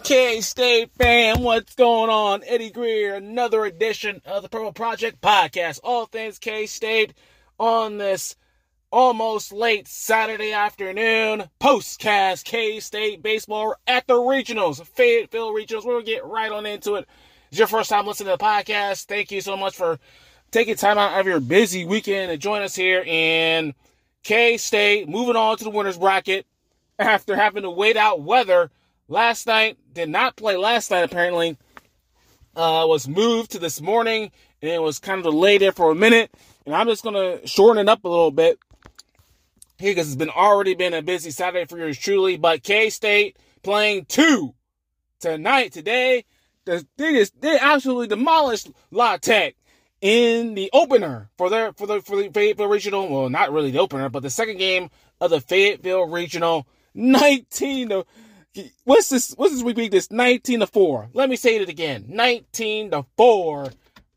K-State fam, what's going on? Eddie Greer, another edition of the Purple Project Podcast. All things K-State on this almost late Saturday afternoon. Postcast K-State baseball at the regionals, Fayetteville Regionals. We're going to get right on into it. It's your first time listening to the podcast. Thank you so much for taking time out of your busy weekend to join us here in K-State. Moving on to the winner's bracket after having to wait out weather. Last night, did not play last night apparently, was moved to this morning, and it was kind of delayed there for a minute, and I'm just going to shorten it up a little bit here because it's already been a busy Saturday for yours truly, but K-State playing 2 today. They absolutely demolished La Tech in the opener for the Fayetteville Regional, well, not really the opener, but the second game of the Fayetteville Regional, 19 to... What's this repeat this? 19-4. Let me say it again. 19-4.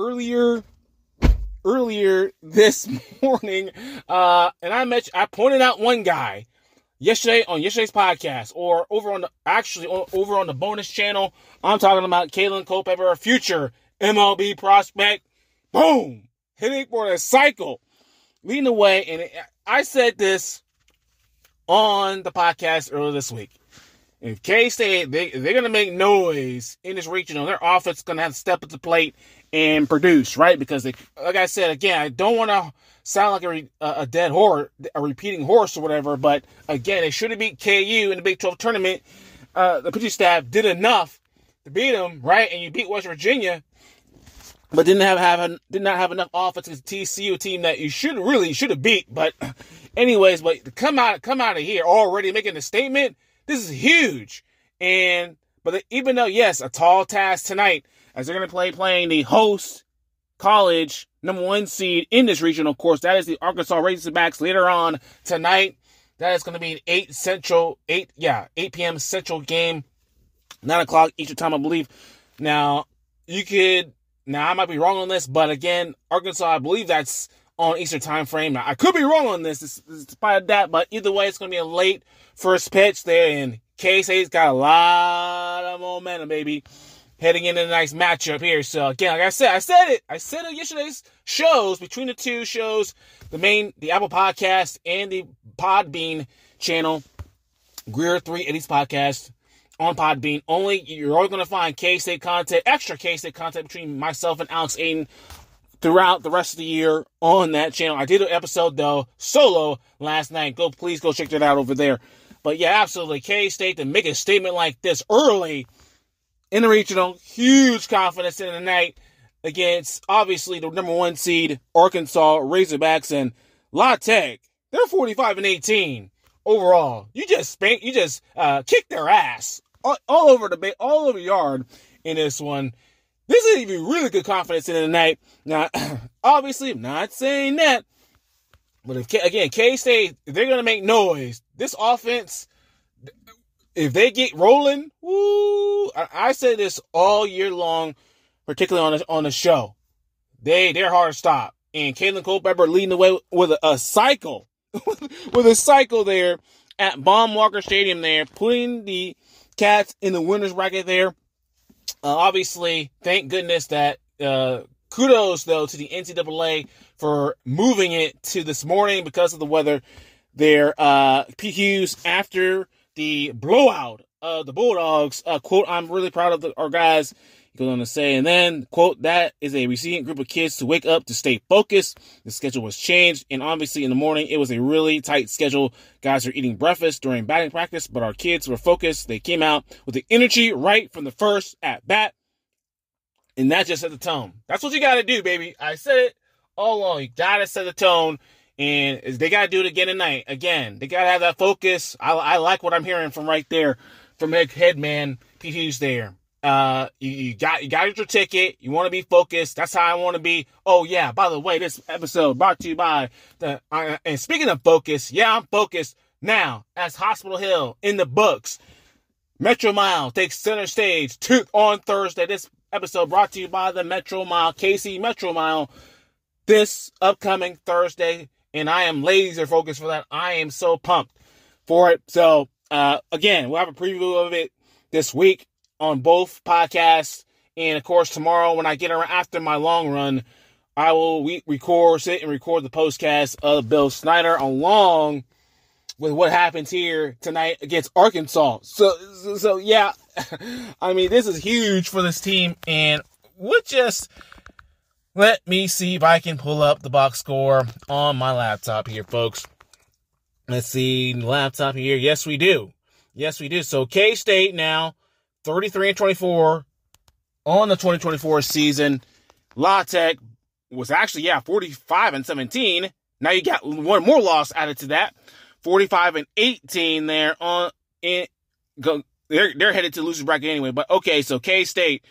Earlier this morning, and I pointed out one guy yesterday on yesterday's podcast, or over on the bonus channel. I'm talking about Kalen Culpepper, a future MLB prospect. Boom, hitting for a cycle, leading the way. And I said this on the podcast earlier this week. If K-State, they're going to make noise in this regional, their offense is going to have to step at the plate and produce, right? Because, like I said, again, I don't want to sound like a dead horse, a repeating horse or whatever, but, again, they should have beat KU in the Big 12 tournament. The pitching staff did enough to beat them, right? And you beat West Virginia, but did not have enough offense against TCU, a team that you should have beat. But, anyways, but come out of here already making a statement. This is huge. But even though, yes, a tall task tonight, as they're going to playing the host college number 1 seed in this regional, of course, that is the Arkansas Razorbacks later on tonight. That is going to be an 8 p.m. Central game, 9 o'clock Eastern time, I believe. Now, I might be wrong on this, but again, Arkansas, I believe that's on Eastern time frame. Now, I could be wrong on this despite that, but either way, it's going to be a late first pitch there, and K-State's got a lot of momentum, baby, heading into the nice matchup here. So, again, like I said it yesterday's shows, between the two shows, the Apple Podcast and the Podbean channel, Greer 3 Eddie's Podcast on Podbean. You're always going to find K-State content, extra K-State content between myself and Alex Aiden throughout the rest of the year on that channel. I did an episode, though, solo last night. Please go check that out over there. But yeah, absolutely, K-State to make a statement like this early in the regional, huge confidence in the night against, obviously, the number 1 seed, Arkansas Razorbacks, and La Tech. They're 45-18 overall. You just kicked their ass all over the yard in this one. This is even really good confidence in the night. Now, obviously, I'm not saying that. But if K-State, they're going to make noise. This offense, if they get rolling, woo, I said this all year long, particularly on the show. They're hard to stop. And Kalen Culpepper leading the way with a cycle. with a cycle there at Baum-Walker Stadium there, putting the Cats in the winner's bracket there. Obviously, thank goodness that kudos, though, to the NCAA for moving it to this morning because of the weather. Their PQs after the blowout of the Bulldogs. Quote, I'm really proud of our guys. He goes on to say, and then, quote, that is a resilient group of kids to wake up to stay focused. The schedule was changed, and obviously in the morning, it was a really tight schedule. Guys are eating breakfast during batting practice, but our kids were focused. They came out with the energy right from the first at bat, and that just set the tone. That's what you got to do, baby. I said it all along. You got to set the tone, and they got to do it again tonight. Again, they got to have that focus. I like what I'm hearing from right there from Headman Pete Hughes there. You got your ticket. You want to be focused. That's how I want to be. Oh yeah, by the way, this episode brought to you by and speaking of focus, yeah, I'm focused now as Hospital Hill in the books. Metro Mile takes center stage on Thursday. This episode brought to you by the Metro Mile, KC Metro Mile, this upcoming Thursday, and I am laser focused for that. I am so pumped for it. So, again, we'll have a preview of it this week on both podcasts. And, of course, tomorrow when I get around after my long run, I will record the postcast of Bill Snyder along with what happens here tonight against Arkansas. So yeah, I mean, this is huge for this team. And let me see if I can pull up the box score on my laptop here, folks. Let's see, laptop here. Yes, we do. So K-State now 33-24 on the 2024 season. La Tech was actually, 45-17. Now you got one more loss added to that. 45-18 there they're headed to losing bracket anyway. But okay, so K-State,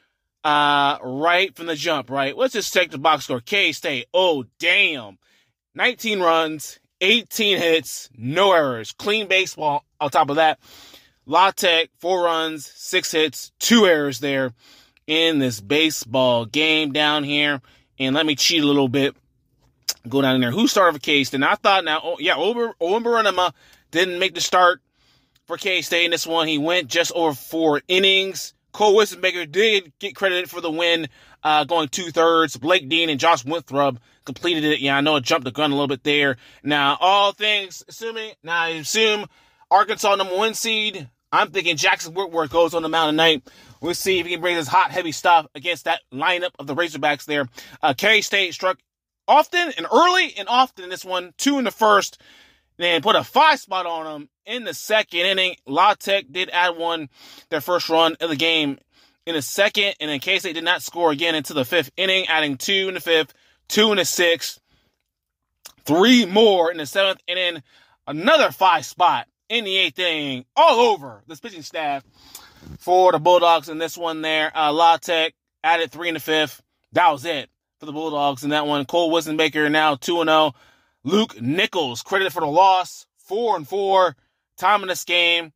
right from the jump, right? Let's just check the box score. K-State, oh damn. 19 runs, 18 hits, no errors. Clean baseball on top of that. La Tech, 4 runs, 6 hits, 2 errors there in this baseball game down here. And let me cheat a little bit. Go down in there. Who started for K-State? And I thought Owen Baranama didn't make the start for K-State in this one. He went just over 4 innings. Cole Wissenbaker did get credited for the win, going 2/3. Blake Dean and Josh Winthrop completed it. Yeah, I know I jumped the gun a little bit there. Now, I assume Arkansas #1 seed. I'm thinking Jackson Whitworth goes on the mound tonight. We'll see if he can bring this hot, heavy stuff against that lineup of the Razorbacks there. K-State struck often and early and often in this one. 2 in the first. Then put a 5 spot on them in the second inning. La Tech did add their first run of the game in the second. And then K-State did not score again into the 5th inning, adding 2 in the 5th, 2 in the 6th, 3 more in the 7th, and then another 5 spot in the 8th inning, all over this pitching staff for the Bulldogs in this one there. La Tech added 3 in the 5th. That was it for the Bulldogs in that one. Cole Wissenbaker now 2-0. Luke Nichols credited for the loss, 4-4. Time in this game,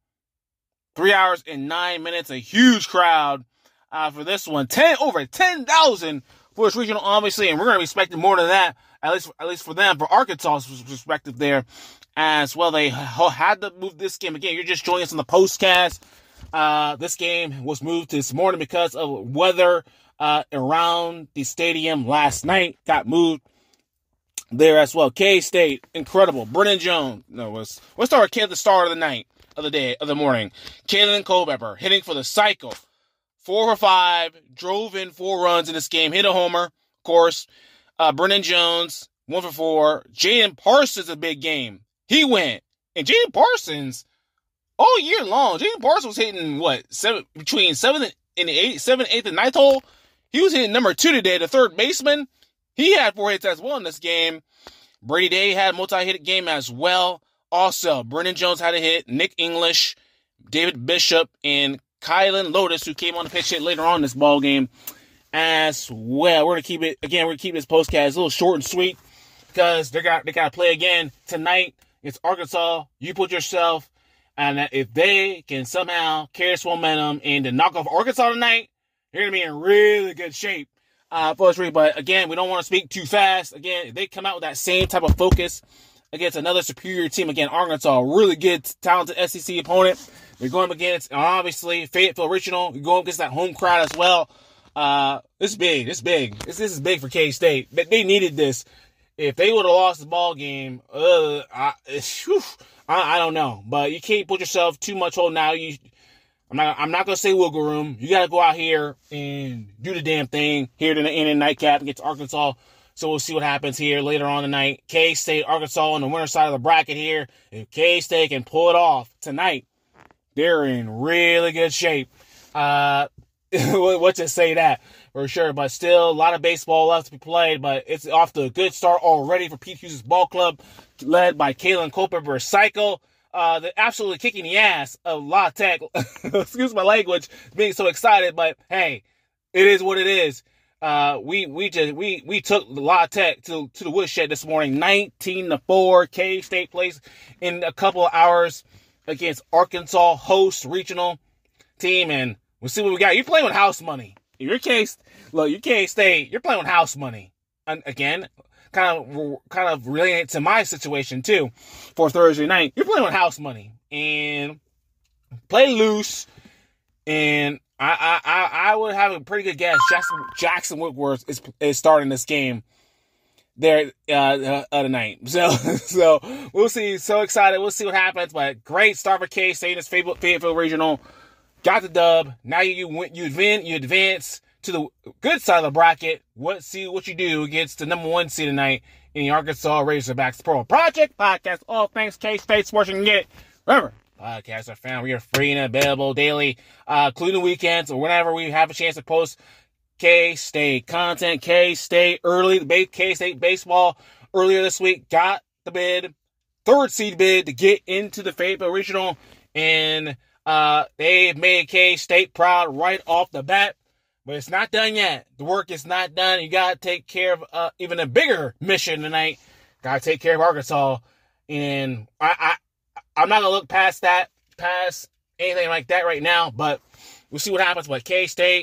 3 hours and 9 minutes. A huge crowd for this one. Over 10,000 for this regional, obviously, and we're going to be expecting more than that, at least for them, for Arkansas's perspective there as well. They had to move this game. Again, you're just joining us on the postcast. This game was moved this morning because of weather around the stadium last night. Got moved there as well. K-State, incredible. Brennan Jones. Let's start with the start of the night, of the day, of the morning. Kalen Culpepper hitting for the cycle. 4 for 5, drove in 4 runs in this game, hit a homer, of course. Brennan Jones, 1 for 4. Jaden Parsons, a big game. He went. And Jaden Parsons, all year long, Jaden Parsons was hitting, between 7th and 8th and 9th hole? He was hitting number 2 today, the third baseman. He had 4 hits as well in this game. Brady Day had a multi-hit game as well. Also, Brennan Jones had a hit. Nick English, David Bishop, and Kylan Lotus, who came on the pitch hit later on in this ball game as well. We're gonna keep this postcast a little short and sweet because they gotta play again tonight. It's Arkansas. You put yourself, and if they can somehow carry this momentum and to knock off Arkansas tonight, you're gonna be in really good shape. But again, we don't want to speak too fast. Again, if they come out with that same type of focus against another superior team, again, Arkansas, really good, talented SEC opponent. They're going against, obviously, Fayetteville Regional. You're going against that home crowd as well. This is big. This is big for K-State. They needed this. If they would have lost the ball game, I don't know. But you can't put yourself too much hold now. I'm not going to say wiggle room. You got to go out here and do the damn thing here in the nightcap against Arkansas. So we'll see what happens here later on tonight. K-State, Arkansas on the winner side of the bracket here. If K-State can pull it off tonight, they're in really good shape. What to say that for sure. But still, a lot of baseball left to be played. But it's off to a good start already for Pete Hughes' ball club, led by Kalen Culpepper Cycle. They're absolutely kicking the ass of La Tech. Excuse my language, being so excited, but hey, it is what it is. We took La Tech to the woodshed this morning, 19-4. K-State plays in a couple of hours against Arkansas host regional team, and we'll see what we got. You're playing with house money. In your case, look, you K-State, you're playing with house money. And again, kind of related to my situation too for Thursday night. You're playing with house money and play loose. And I would have a pretty good guess. Jackson Whitworth is starting this game there tonight. So we'll see. So excited. We'll see what happens. But great start for K-State in this Fayetteville Regional. Got the dub. Now you advance to the good side of the bracket. See what you do against the number 1 seed tonight in the Arkansas Razorbacks Pro Project Podcast. All things K-State sports you can get. Remember, podcasts are found. We are free and available daily, including weekends or whenever we have a chance to post K-State content. K-State K-State baseball earlier this week got the bid, 3rd seed bid to get into the Fayetteville Regional, and they've made K-State proud right off the bat. But it's not done yet. The work is not done. You got to take care of even a bigger mission tonight. Got to take care of Arkansas. And I'm not going to look past anything like that right now. But we'll see what happens with K-State.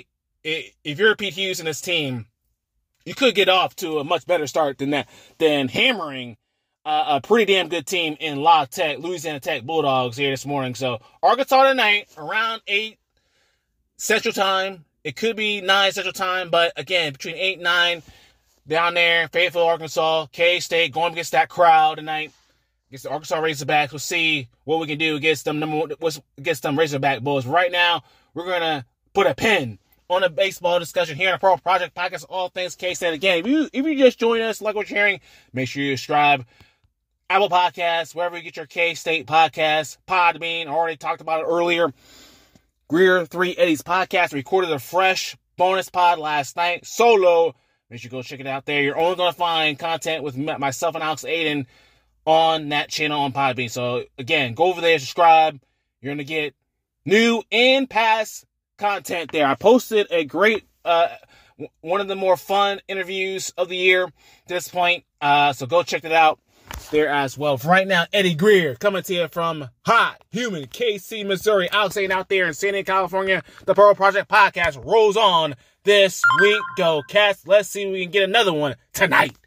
If you're Pete Hughes and his team, you could get off to a much better start than hammering a pretty damn good team in Louisiana Tech Bulldogs here this morning. So Arkansas tonight, around 8 Central Time. It could be 9 Central Time, but again, between 8 and 9, down there, Fayetteville, Arkansas, K-State going against that crowd tonight, against the Arkansas Razorbacks. We'll see what we can do against them Razorback Bulls. Right now, we're going to put a pin on a baseball discussion here on the Pro Project Podcast, all things K-State. Again, if you just join us, like what you're hearing, make sure you subscribe. Apple Podcasts, wherever you get your K-State podcasts, Podbean, I already talked about it earlier. Greer 3 Eddies podcast recorded a fresh bonus pod last night, solo. Make sure you go check it out there. You're only going to find content with myself and Alex Aiden on that channel on Podbean. So, again, go over there, subscribe. You're going to get new and past content there. I posted a great, one of the more fun interviews of the year to this point. So go check it out there as well. For right now, Eddie Greer coming to you from hot, humid KC, Missouri. Alex Aiden out there in San Diego, California. The Pro Project Podcast rolls on this week. Go Cats. Let's see if we can get another one tonight.